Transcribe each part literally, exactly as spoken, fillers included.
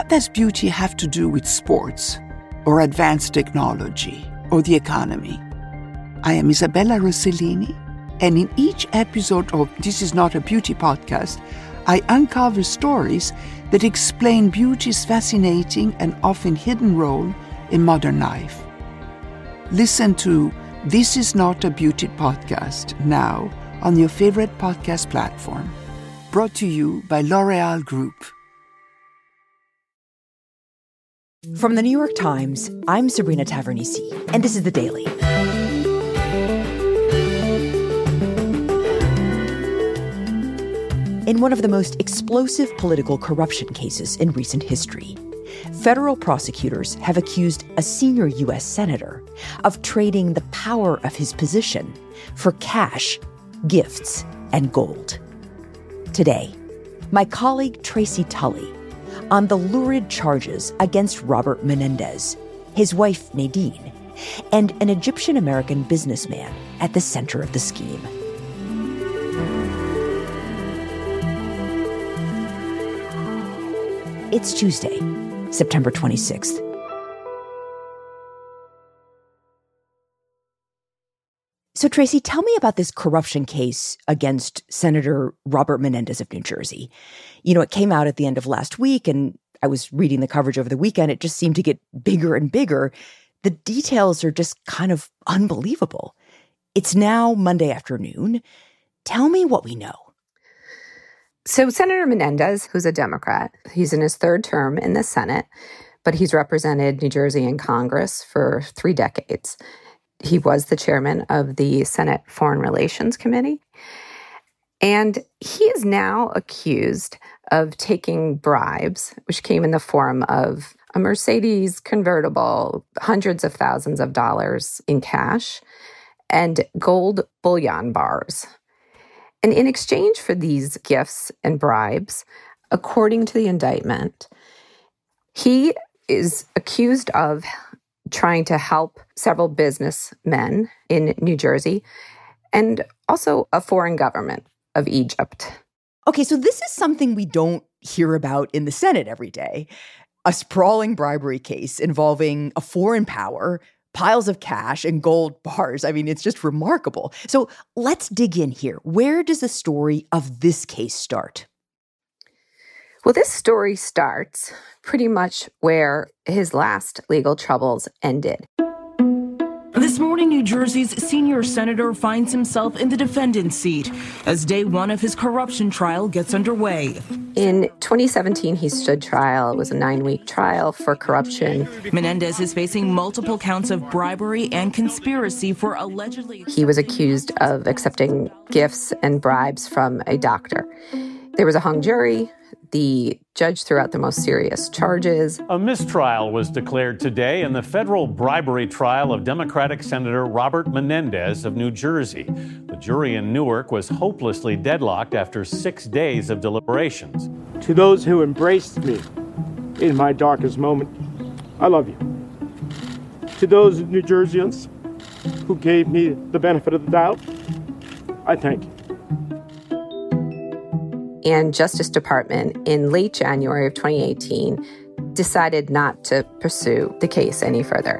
What does beauty have to do with sports, or advanced technology, or the economy? I am Isabella Rossellini, and in each episode of This Is Not a Beauty Podcast, I uncover stories that explain beauty's fascinating and often hidden role in modern life. Listen to This Is Not a Beauty Podcast now on your favorite podcast platform. Brought to you by L'Oréal Group. From the New York Times, I'm Sabrina Tavernise, and this is The Daily. In one of the most explosive political corruption cases in recent history, federal prosecutors have accused a senior U S senator of trading the power of his position for cash, gifts, and gold. Today, my colleague Tracy Tully on the lurid charges against Robert Menendez, his wife Nadine, and an Egyptian-American businessman at the center of the scheme. It's Tuesday, September twenty-sixth. So, Tracy, tell me about this corruption case against Senator Robert Menendez of New Jersey. You know, it came out at the end of last week, and I was reading the coverage over the weekend. It just seemed to get bigger and bigger. The details are just kind of unbelievable. It's now Monday afternoon. Tell me what we know. So Senator Menendez, who's a Democrat, he's in his third term in the Senate, but he's represented New Jersey in Congress for three decades. He was the chairman of the Senate Foreign Relations Committee. And he is now accused of taking bribes, which came in the form of a Mercedes convertible, hundreds of thousands of dollars in cash, and gold bullion bars. And in exchange for these gifts and bribes, according to the indictment, he is accused of trying to help several businessmen in New Jersey and also a foreign government of Egypt. Okay, so this is something we don't hear about in the Senate every day. A sprawling bribery case involving a foreign power, piles of cash, and gold bars. I mean, it's just remarkable. So let's dig in here. Where does the story of this case start? Well, this story starts pretty much where his last legal troubles ended. This morning, New Jersey's senior senator finds himself in the defendant's seat as day one of his corruption trial gets underway. In twenty seventeen, he stood trial. It was a nine-week trial for corruption. Menendez is facing multiple counts of bribery and conspiracy for allegedly... He was accused of accepting gifts and bribes from a doctor. There was a hung jury. The judge threw out the most serious charges. A mistrial was declared today in the federal bribery trial of Democratic Senator Robert Menendez of New Jersey. The jury in Newark was hopelessly deadlocked after six days of deliberations. To those who embraced me in my darkest moment, I love you. To those New Jerseyans who gave me the benefit of the doubt, I thank you. And Justice Department in late January of twenty eighteen decided not to pursue the case any further.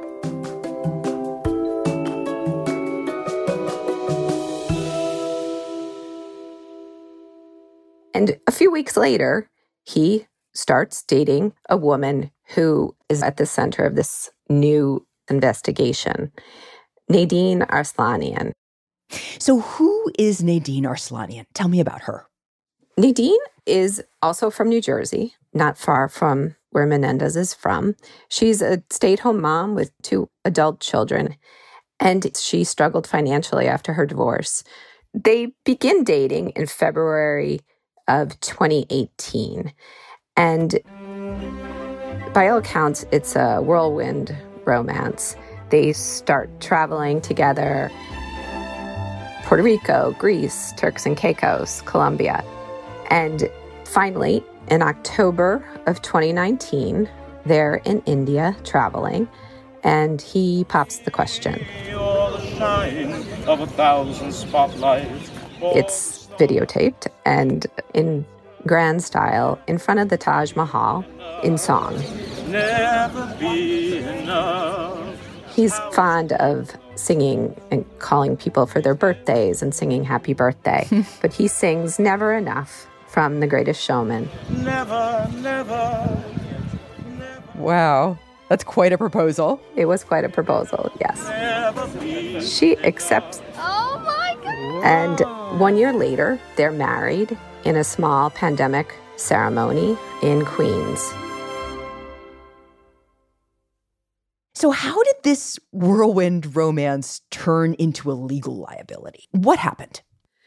And a few weeks later, he starts dating a woman who is at the center of this new investigation, Nadine Arslanian. So who is Nadine Arslanian? Tell me about her. Nadine is also from New Jersey, not far from where Menendez is from. She's a stay-at-home mom with two adult children, and she struggled financially after her divorce. They begin dating in February of twenty eighteen, and by all accounts, it's a whirlwind romance. They start traveling together, Puerto Rico, Greece, Turks and Caicos, Colombia. And finally, in October of twenty nineteen, they're in India traveling, and he pops the question. It's videotaped and in grand style in front of the Taj Mahal. in song. Never be enough. He's fond of singing and calling people for their birthdays and singing happy birthday. But he sings Never Enough from The Greatest Showman. Never, never, never. Wow. That's quite a proposal. It was quite a proposal, yes. She accepts. Oh my God. And one year later, they're married in a small pandemic ceremony in Queens. So how did this whirlwind romance turn into a legal liability? What happened?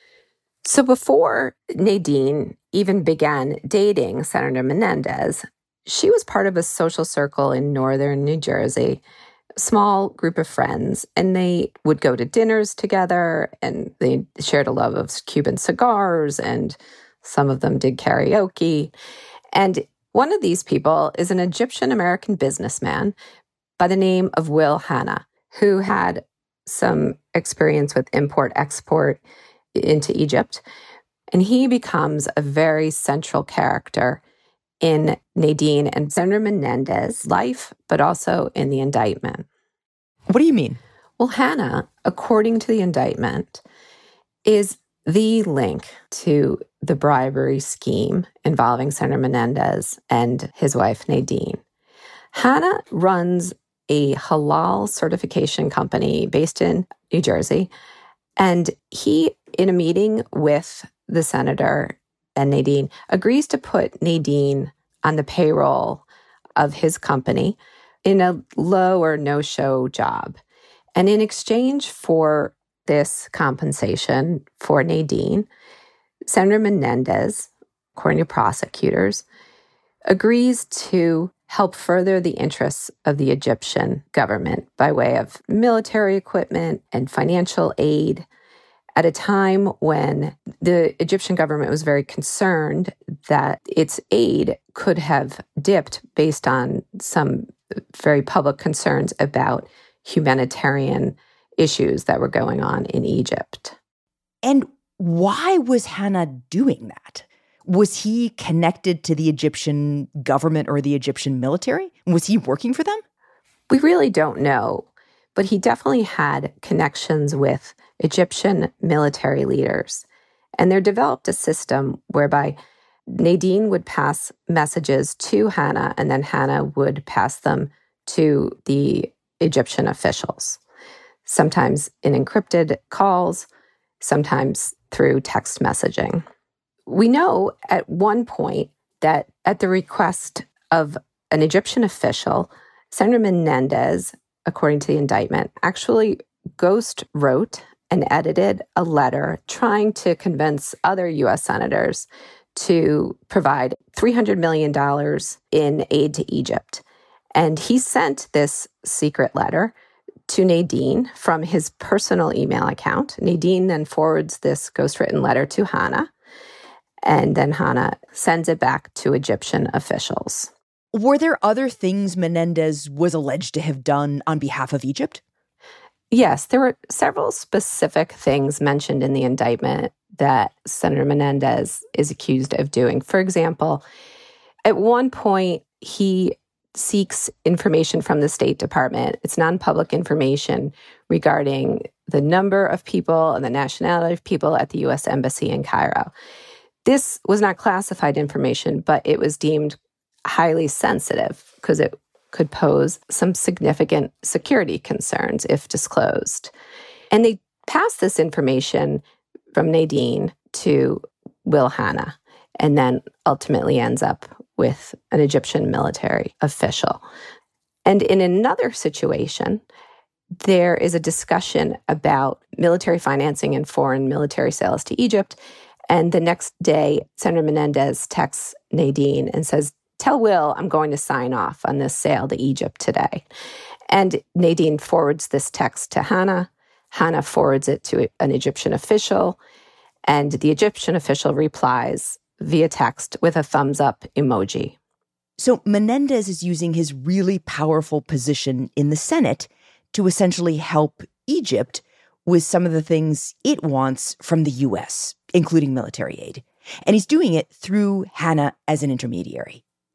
So before Nadine even began dating Senator Menendez, she was part of a social circle in northern New Jersey, a small group of friends, and they would go to dinners together, and they shared a love of Cuban cigars, and some of them did karaoke. And one of these people is an Egyptian-American businessman by the name of Will Hanna, who had some experience with import-export into Egypt. And he becomes a very central character in Nadine and Senator Menendez's life, but also in the indictment. What do you mean? Well, Hanna, according to the indictment, is the link to the bribery scheme involving Senator Menendez and his wife, Nadine. Hanna runs a halal certification company based in New Jersey. And he, in a meeting with the senator and Nadine, agrees to put Nadine on the payroll of his company in a low or no-show job. And in exchange for this compensation for Nadine, Senator Menendez, according to prosecutors, agrees to help further the interests of the Egyptian government by way of military equipment and financial aid at a time when the Egyptian government was very concerned that its aid could have dipped based on some very public concerns about humanitarian issues that were going on in Egypt. And why was Hanna doing that? Was he connected to the Egyptian government or the Egyptian military? Was he working for them? We really don't know, but he definitely had connections with Egyptian military leaders. And there developed a system whereby Nadine would pass messages to Hanna, and then Hanna would pass them to the Egyptian officials, sometimes in encrypted calls, sometimes through text messaging. We know at one point that at the request of an Egyptian official, Senator Menendez, according to the indictment, actually ghost wrote and edited a letter trying to convince other U S senators to provide three hundred million dollars in aid to Egypt. And he sent this secret letter to Nadine from his personal email account. Nadine then forwards this ghostwritten letter to Hanna. And then Hanna sends it back to Egyptian officials. Were there other things Menendez was alleged to have done on behalf of Egypt? Yes, there were several specific things mentioned in the indictment that Senator Menendez is accused of doing. For example, at one point, he seeks information from the State Department. It's non-public information regarding the number of people and the nationality of people at the U S Embassy in Cairo. This was not classified information, but it was deemed highly sensitive because it could pose some significant security concerns if disclosed. And they passed this information from Nadine to Will Hanna, and then ultimately ends up with an Egyptian military official. And in another situation, there is a discussion about military financing and foreign military sales to Egypt. And the next day, Senator Menendez texts Nadine and says, "Tell Will I'm going to sign off on this sale to Egypt today." And Nadine forwards this text to Hanna. Hanna forwards it to an Egyptian official. And the Egyptian official replies via text with a thumbs up emoji. So Menendez is using his really powerful position in the Senate to essentially help Egypt with some of the things it wants from the U S, including military aid. And he's doing it through Hanna as an intermediary.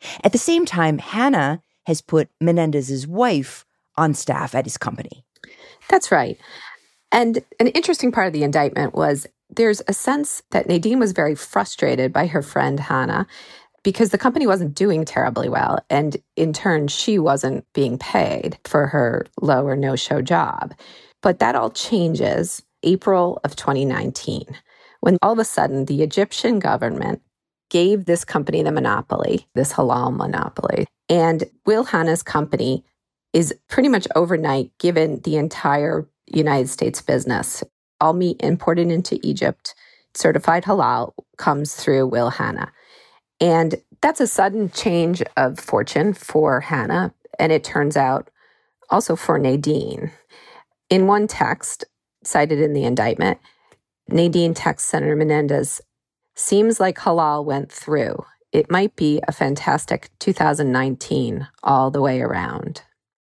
At the same time, Hanna has put Menendez's wife on staff at his company. That's right. And an interesting part of the indictment was there's a sense that Nadine was very frustrated by her friend Hanna because the company wasn't doing terribly well. And in turn, she wasn't being paid for her low or no-show job. But that all changes April of twenty nineteen, when all of a sudden the Egyptian government gave this company the monopoly, this halal monopoly. And Will Hanna's company is pretty much overnight given the entire United States business. All meat imported into Egypt, certified halal, comes through Will Hanna. And that's a sudden change of fortune for Hanna, and it turns out also for Nadine. In one text cited in the indictment, Nadine texts Senator Menendez, "Seems like halal went through. It might be a fantastic two thousand nineteen all the way around."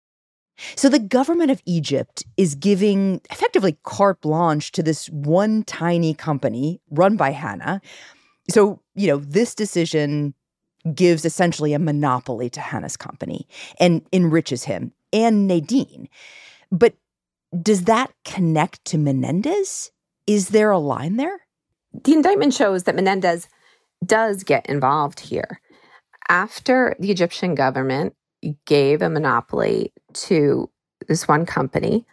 So the government of Egypt is giving effectively carte blanche to this one tiny company run by Hanna. So, you know, this decision gives essentially a monopoly to Hanna's company and enriches him and Nadine. But does that connect to Menendez? Is there a line there? The indictment shows that Menendez does get involved here. After the Egyptian government gave a monopoly to this one company,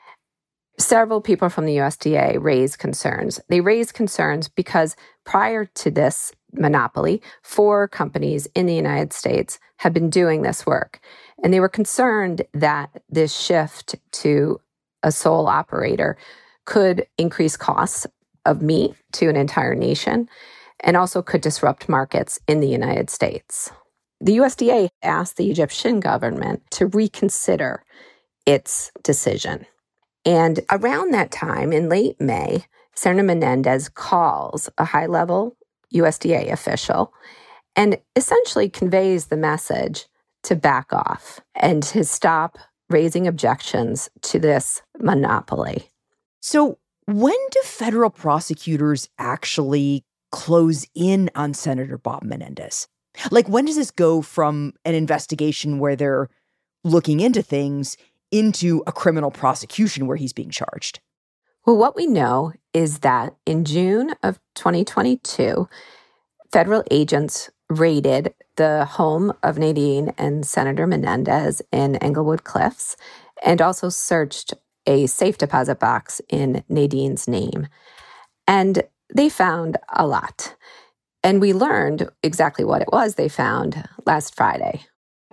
several people from the U S D A raised concerns. They raised concerns because prior to this monopoly, four companies in the United States had been doing this work. And they were concerned that this shift to a sole operator could increase costs of meat to an entire nation and also could disrupt markets in the United States. The U S D A asked the Egyptian government to reconsider its decision. And around that time, in late May, Senator Menendez calls a high-level U S D A official and essentially conveys the message to back off and to stop raising objections to this monopoly. So when do federal prosecutors actually close in on Senator Bob Menendez? Like, when does this go from an investigation where they're looking into things into a criminal prosecution where he's being charged? Well, what we know is that in June of twenty twenty-two, federal agents raided the home of Nadine and Senator Menendez in Englewood Cliffs and also searched a safe deposit box in Nadine's name. And they found a lot. And we learned exactly what it was they found last Friday.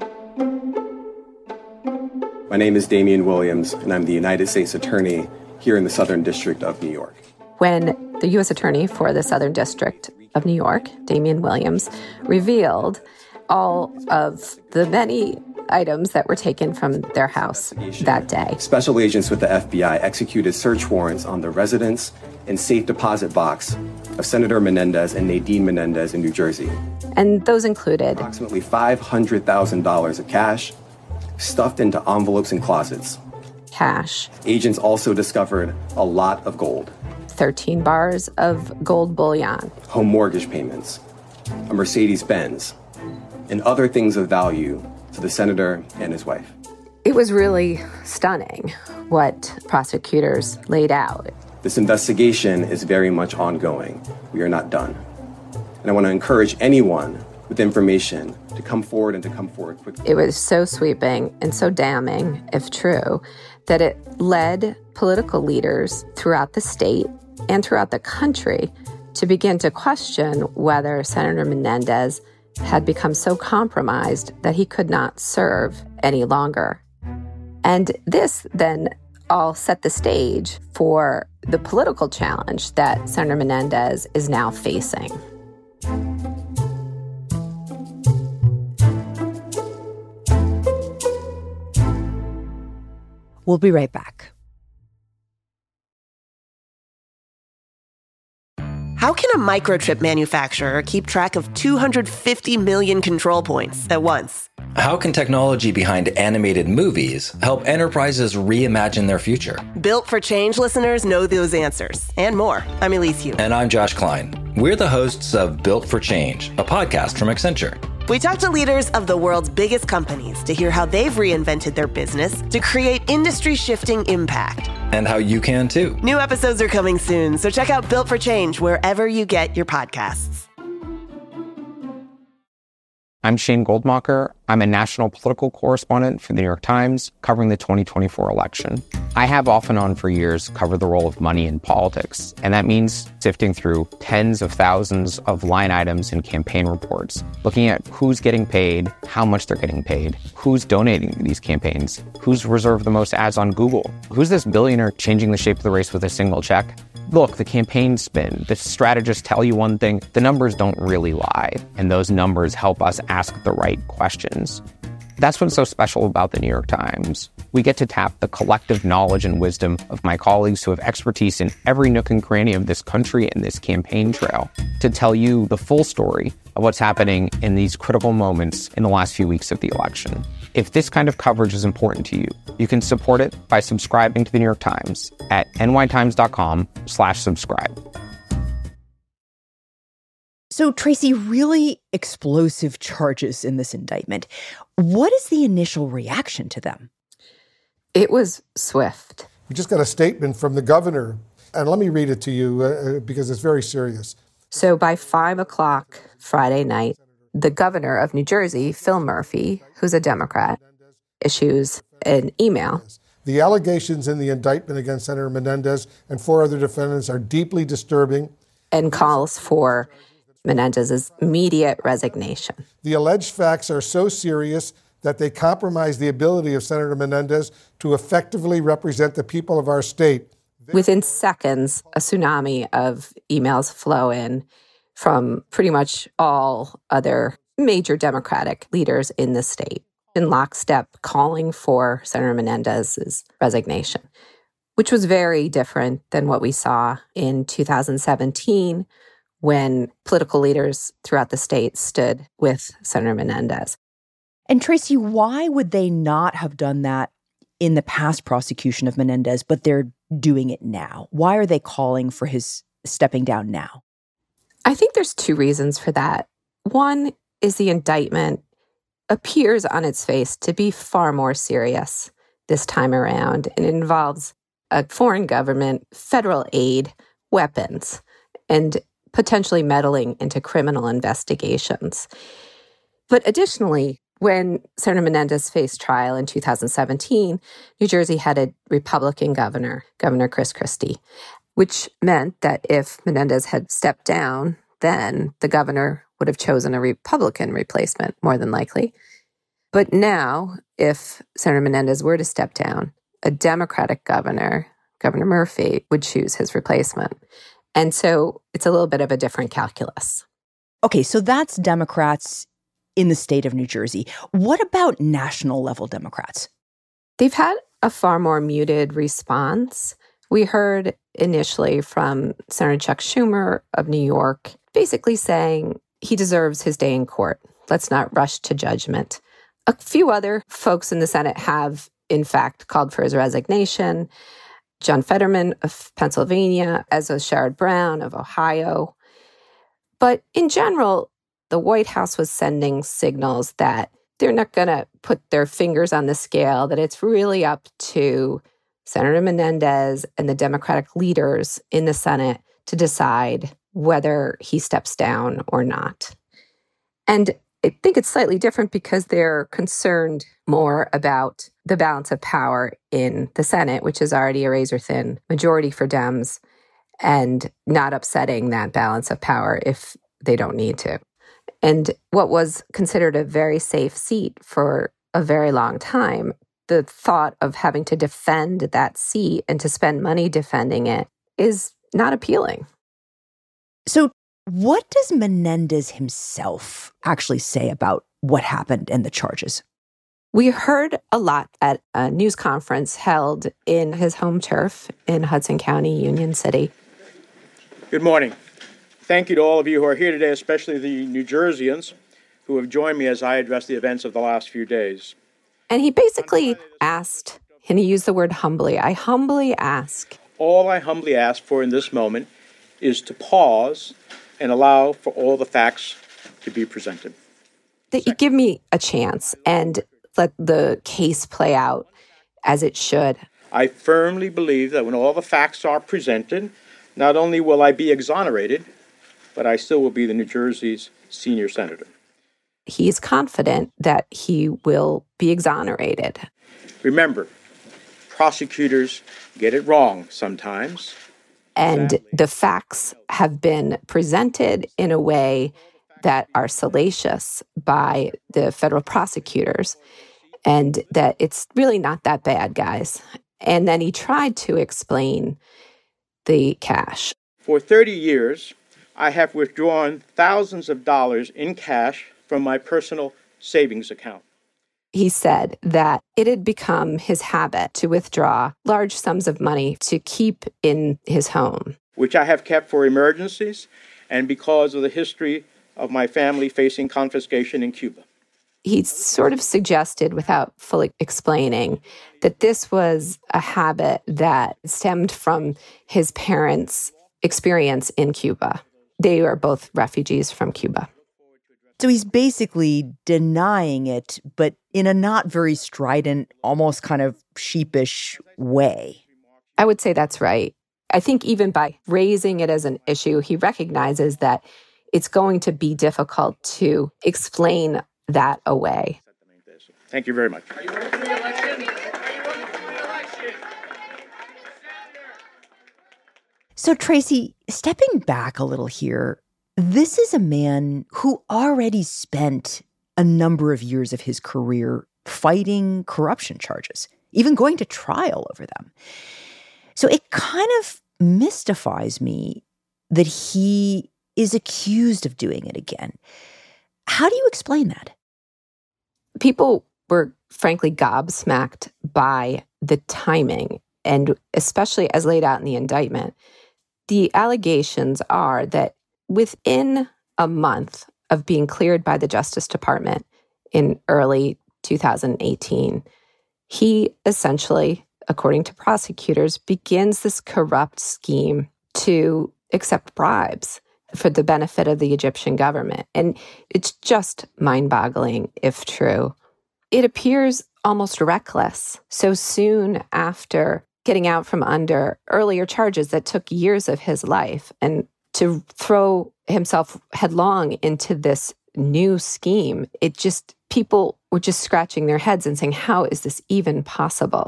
My name is Damian Williams, and I'm the United States Attorney here in the Southern District of New York. When the U S Attorney for the Southern District of New York, Damian Williams, revealed all of the many items that were taken from their house that day. Special agents with the F B I executed search warrants on the residence and safe deposit box of Senator Menendez and Nadine Menendez in New Jersey. And those included approximately five hundred thousand dollars of cash stuffed into envelopes and closets. Cash. Agents also discovered a lot of gold. thirteen bars of gold bullion. Home mortgage payments, a Mercedes-Benz, and other things of value to the senator and his wife. It was really stunning what prosecutors laid out. This investigation is very much ongoing. We are not done. And I want to encourage anyone with information to come forward and to come forward quickly. It was so sweeping and so damning, if true, that it led political leaders throughout the state and throughout the country to begin to question whether Senator Menendez had become so compromised that he could not serve any longer. And this then all set the stage for the political challenge that Senator Menendez is now facing. We'll be right back. How can a microchip manufacturer keep track of two hundred fifty million control points at once? How can technology behind animated movies help enterprises reimagine their future? Built for Change listeners know those answers and more. I'm Elise Hu. And I'm Josh Klein. We're the hosts of Built for Change, a podcast from Accenture. We talk to leaders of the world's biggest companies to hear how they've reinvented their business to create industry-shifting impact. And how you can too. New episodes are coming soon, so check out Built for Change wherever you get your podcasts. I'm Shane Goldmacher. I'm a national political correspondent for the New York Times, covering the twenty twenty-four election. I have off and on for years covered the role of money in politics, and that means sifting through tens of thousands of line items in campaign reports, looking at who's getting paid, how much they're getting paid, who's donating to these campaigns, who's reserved the most ads on Google, who's this billionaire changing the shape of the race with a single check. Look, the campaign spin, the strategists tell you one thing, the numbers don't really lie, and those numbers help us ask the right questions. That's what's so special about the New York Times. We get to tap the collective knowledge and wisdom of my colleagues who have expertise in every nook and cranny of this country and this campaign trail to tell you the full story of what's happening in these critical moments in the last few weeks of the election. If this kind of coverage is important to you, you can support it by subscribing to the New York Times at nytimes.com slash subscribe. So, Tracy, really explosive charges in this indictment. What is the initial reaction to them? It was swift. We just got a statement from the governor, and let me read it to you uh, because it's very serious. So by five o'clock Friday night, the governor of New Jersey, Phil Murphy, who's a Democrat, issues an email. The allegations in the indictment against Senator Menendez and four other defendants are deeply disturbing. And calls for Menendez's immediate resignation. The alleged facts are so serious that they compromise the ability of Senator Menendez to effectively represent the people of our state. Within seconds, a tsunami of emails flow in from pretty much all other major Democratic leaders in the state, in lockstep calling for Senator Menendez's resignation, which was very different than what we saw in two thousand seventeen when political leaders throughout the state stood with Senator Menendez. And Tracy, why would they not have done that in the past prosecution of Menendez, but they're doing it now? Why are they calling for his stepping down now? I think there's two reasons for that. One is the indictment appears on its face to be far more serious this time around. It involves a foreign government, federal aid, weapons, and potentially meddling into criminal investigations. But additionally, when Senator Menendez faced trial in two thousand seventeen, New Jersey had a Republican governor, Governor Chris Christie, which meant that if Menendez had stepped down, then the governor would have chosen a Republican replacement, more than likely. But now, if Senator Menendez were to step down, a Democratic governor, Governor Murphy, would choose his replacement. And so it's a little bit of a different calculus. Okay, so that's Democrats in the state of New Jersey. What about national level Democrats? They've had a far more muted response. We heard initially from Senator Chuck Schumer of New York, basically saying he deserves his day in court. Let's not rush to judgment. A few other folks in the Senate have, in fact, called for his resignation. John Fetterman of Pennsylvania, as was Sherrod Brown of Ohio. But in general, the White House was sending signals that they're not going to put their fingers on the scale, that it's really up to Senator Menendez and the Democratic leaders in the Senate to decide whether he steps down or not. And I think it's slightly different because they're concerned more about the balance of power in the Senate, which is already a razor-thin majority for Dems, and not upsetting that balance of power if they don't need to. And what was considered a very safe seat for a very long time, the thought of having to defend that seat and to spend money defending it is not appealing. So what does Menendez himself actually say about what happened and the charges? We heard a lot at a news conference held in his home turf in Hudson County, Union City. Good morning. Thank you to all of you who are here today, especially the New Jerseyans who have joined me as I address the events of the last few days. And he basically asked, and he used the word humbly, I humbly ask. All I humbly ask for in this moment is to pause and allow for all the facts to be presented. that you give me a chance and let the case play out as it should. I firmly believe that when all the facts are presented, not only will I be exonerated, but I still will be the New Jersey's senior senator. He's confident that he will be exonerated. Remember, prosecutors get it wrong sometimes. And the facts have been presented in a way that are salacious by the federal prosecutors, and that it's really not that bad, guys. And then he tried to explain the cash. For thirty years, I have withdrawn thousands of dollars in cash from my personal savings account. He said that it had become his habit to withdraw large sums of money to keep in his home, which I have kept for emergencies and because of the history of my family facing confiscation in Cuba. He sort of suggested, without fully explaining, that this was a habit that stemmed from his parents' experience in Cuba. They are both refugees from Cuba. So he's basically denying it, but in a not very strident, almost kind of sheepish way. I would say that's right. I think even by raising it as an issue, he recognizes that it's going to be difficult to explain that away. Thank you very much. So, Tracy, stepping back a little here, this is a man who already spent a number of years of his career fighting corruption charges, even going to trial over them. So it kind of mystifies me that he is accused of doing it again. How do you explain that? People were frankly gobsmacked by the timing, and especially as laid out in the indictment. The allegations are that within a month of being cleared by the Justice Department in early two thousand eighteen, he essentially, according to prosecutors, begins this corrupt scheme to accept bribes for the benefit of the Egyptian government. And it's just mind-boggling if true. It appears almost reckless so soon after getting out from under earlier charges that took years of his life, and to throw himself headlong into this new scheme. It just, people were just scratching their heads and saying, how is this even possible?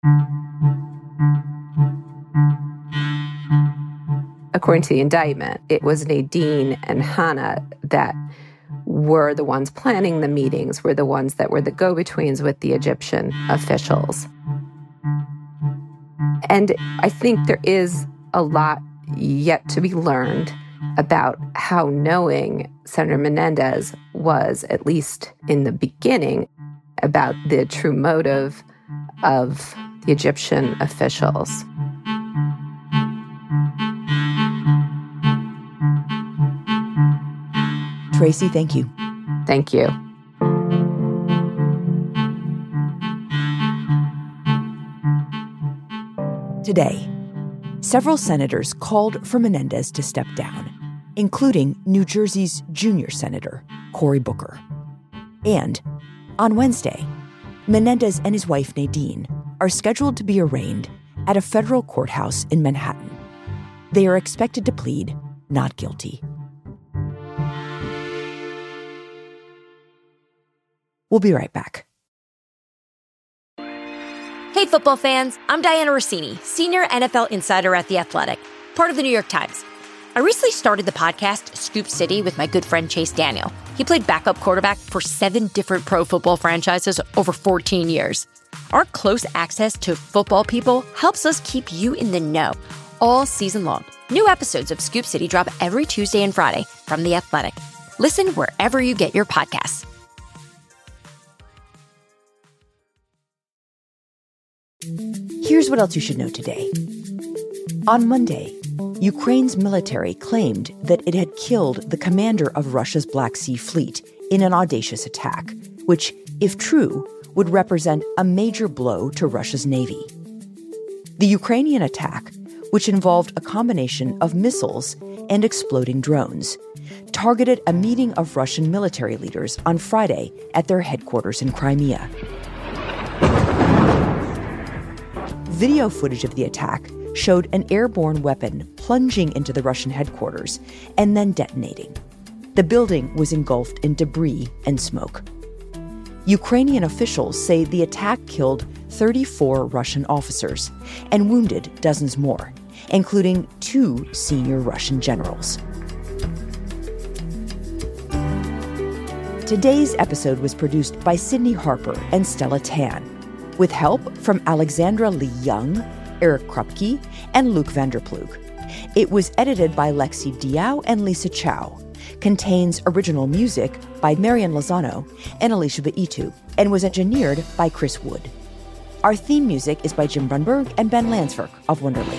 According to the indictment, it was Nadine and Hannah that were the ones planning the meetings, were the ones that were the go-betweens with the Egyptian officials. And I think there is a lot yet to be learned about how knowing Senator Menendez was, at least in the beginning, about the true motive of the Egyptian officials. Tracy, thank you. Thank you. Today, several senators called for Menendez to step down, including New Jersey's junior senator, Cory Booker. And on Wednesday, Menendez and his wife Nadine are scheduled to be arraigned at a federal courthouse in Manhattan. They are expected to plead not guilty. We'll be right back. Hey, football fans, I'm Diana Rossini, senior N F L insider at The Athletic, part of the New York Times. I recently started the podcast Scoop City with my good friend Chase Daniel. He played backup quarterback for seven different pro football franchises over fourteen years. Our close access to football people helps us keep you in the know all season long. New episodes of Scoop City drop every Tuesday and Friday from The Athletic. Listen wherever you get your podcasts. Here's what else you should know today. On Monday, Ukraine's military claimed that it had killed the commander of Russia's Black Sea Fleet in an audacious attack, which, if true, would represent a major blow to Russia's navy. The Ukrainian attack, which involved a combination of missiles and exploding drones, targeted a meeting of Russian military leaders on Friday at their headquarters in Crimea. Video footage of the attack showed an airborne weapon plunging into the Russian headquarters and then detonating. The building was engulfed in debris and smoke. Ukrainian officials say the attack killed thirty-four Russian officers and wounded dozens more, including two senior Russian generals. Today's episode was produced by Sydney Harper and Stella Tan, with help from Alexandra Lee Young, Eric Krupke, and Luke Vanderplug. It was edited by Lexi Diao and Lisa Chow, contains original music by Marian Lozano and Alicia Baitu, and was engineered by Chris Wood. Our theme music is by Jim Brunberg and Ben Landsverk of Wonderly.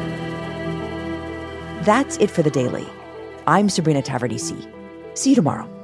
That's it for The Daily. I'm Sabrina Tavernise. See you tomorrow.